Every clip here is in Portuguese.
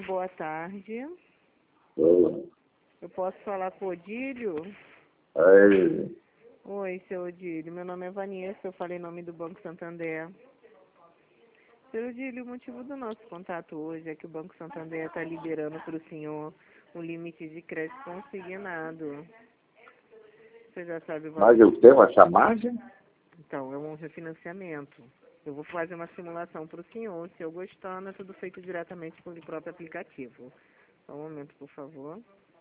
boa tarde. Oi. Eu posso falar com o Odílio? Aí, Oi, seu Odílio. Meu nome é Vanessa, eu falei em nome do Banco Santander. Seu Odílio, o motivo do nosso contato hoje é que o Banco Santander está liberando para o senhor um limite de crédito consignado. Você já sabe o valor? mas eu tenho essa margem? Então, é um refinanciamento. Eu vou fazer uma simulação para o senhor. Se eu gostando, é tudo feito diretamente pelo próprio aplicativo. Só um momento, por favor.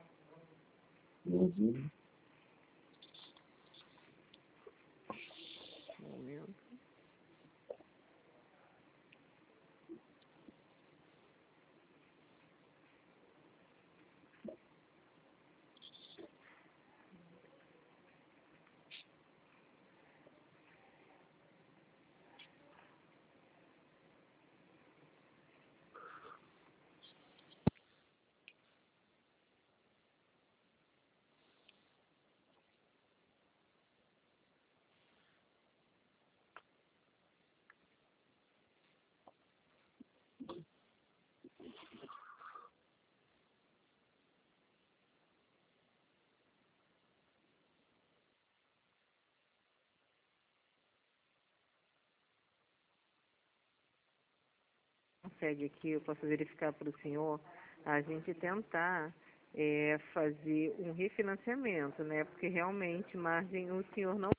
Uhum. Um momento. Consegue aqui, eu posso verificar para o senhor, a gente tentar fazer um refinanciamento, né? Porque realmente margem o senhor não